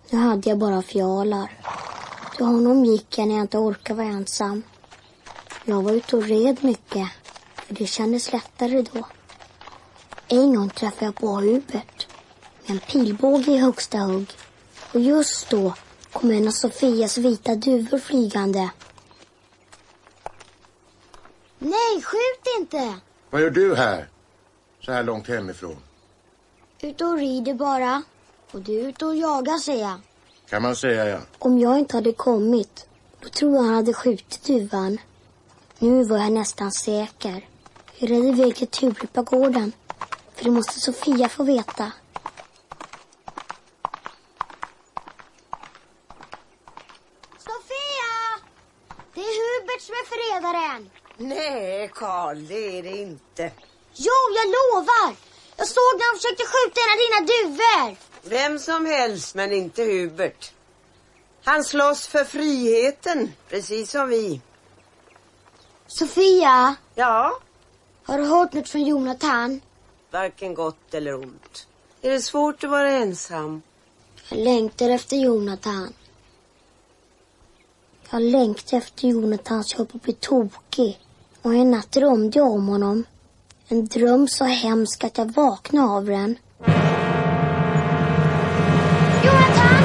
Nu hade jag bara fjalar. Till honom gick jag när jag inte orkade vara ensam. Jag var ute och red mycket. För det kändes lättare då. En gång träffade jag på Hubert. Med en pilbåge i högsta hugg. Och just då kom en av Sofias vita duvor flygande. Nej, skjut inte! Vad gör du här? Så här långt hemifrån. Ut och rider bara. Och du är ute och jagar, säger jag. Kan man säga, ja. Om jag inte hade kommit, då tror jag han hade skjutit duvan. Nu var jag nästan säker. Jag red iväg till tulipagården. För det måste Sofia få veta. Sofia! Det är Hubert som är förrädaren. Nej, Karl, det är det inte. Jo, jag lovar! Jag såg när de försökte skjuta en av dina duvor. Vem som helst, men inte Hubert. Han slåss för friheten, precis som vi. Sofia? Ja? Har du hört något från Jonathan? Varken gott eller ont. Är det svårt att vara ensam? Jag längtar efter Jonathan. Jag längtar efter Jonathan så jag höll på att bli tokig. Och en natt drömde jag om honom. En dröm så hemsk att jag vaknade av den. Jonathan!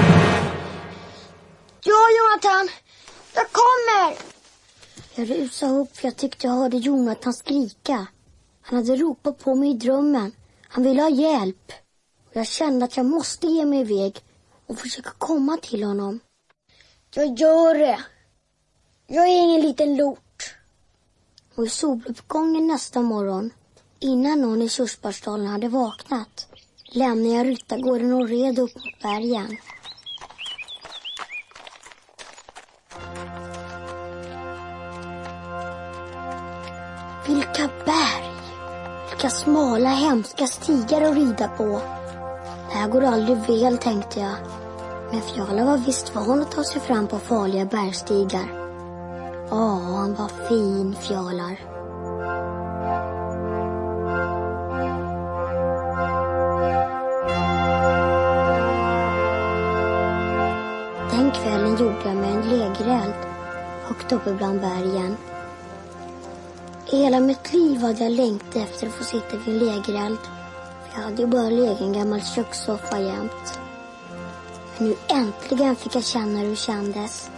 Ja, Jonathan! Jag kommer! Jag rusade upp för jag tyckte jag hörde Jonathan skrika. Han hade ropat på mig i drömmen. Han ville ha hjälp. Och jag kände att jag måste ge mig iväg och försöka komma till honom. Jag gör det. Jag är ingen liten lort. Och i soluppgången nästa morgon, innan någon i Körsbärsdalen hade vaknat, lämnade jag ryttargården och red upp mot bergen. Vilka berg! Vilka smala, hemska stigar att rida på. Det här går aldrig väl, tänkte jag. Men Fjala var visst van att ta sig fram på farliga bergstigar. Ja, han var fin, Fjalar. Den kvällen gjorde jag med en lägereld högt uppe bland bergen. I hela mitt liv hade jag längtat efter att få sitta vid en lägereld. För jag hade ju bara legat en gammal kökssoffa jämt. Men nu äntligen fick jag känna hur det kändes.